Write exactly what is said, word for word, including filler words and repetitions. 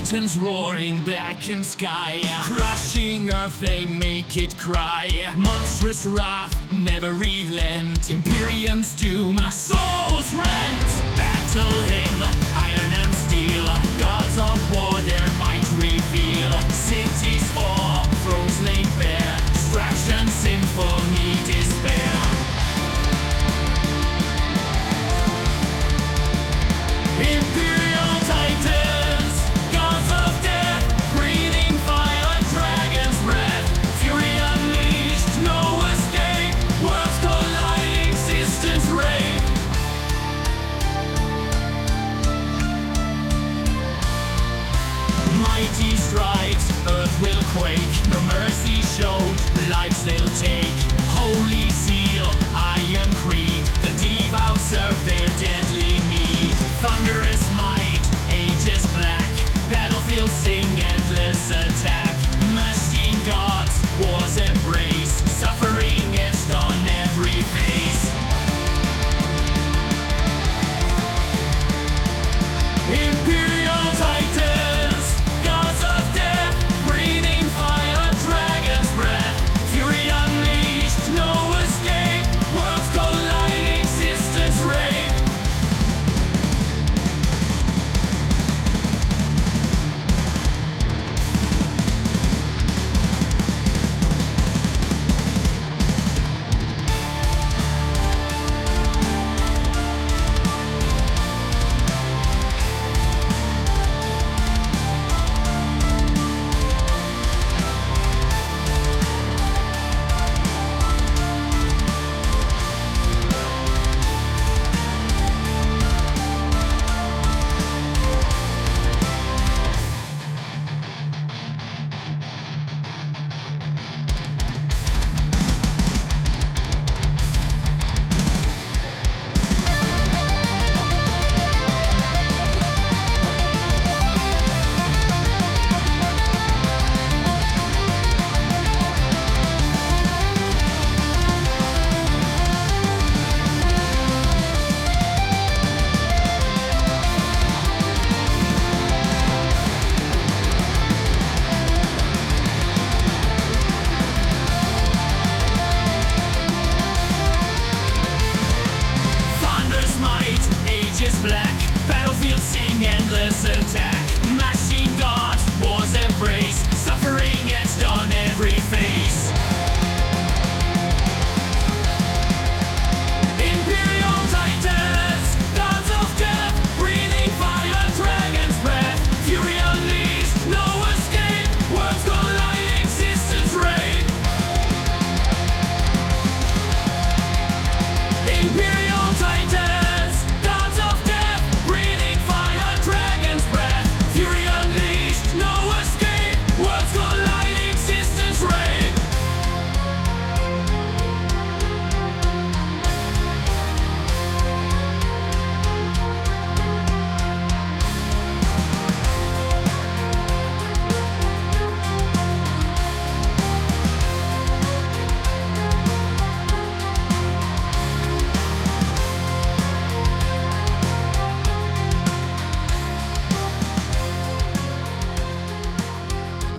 mountains roaring black in sky, crushing earth, they make it cry. Monstrous wrath, never relent. Imperium's doom, souls rent. Battle hymn, iron and steel. Gods of war, their might reveal. Cities fall, thrones laid bare. Destruction, symphony, despair. Imperial titans, gods of death, breathing fire, dragon's breath. Fury unleashed, no escape. Worlds collide, existence rape. Mighty strikes, earth will quake. No mercy showed, lives they'll take. Holy seal, iron creed. The devout serve their deadly need. Thunderous might, ages black. Battlefields sing endless attack. Machine gods, wars embrace. Suffering etched on every face. Imperial titans, gods of death, breathing fire, dragon's breath. Fury unleashed, no escape. Worlds collide, existence rape. Black, battlefields sing endless attack. Machine gods, wars embrace. Suffering etched on every face.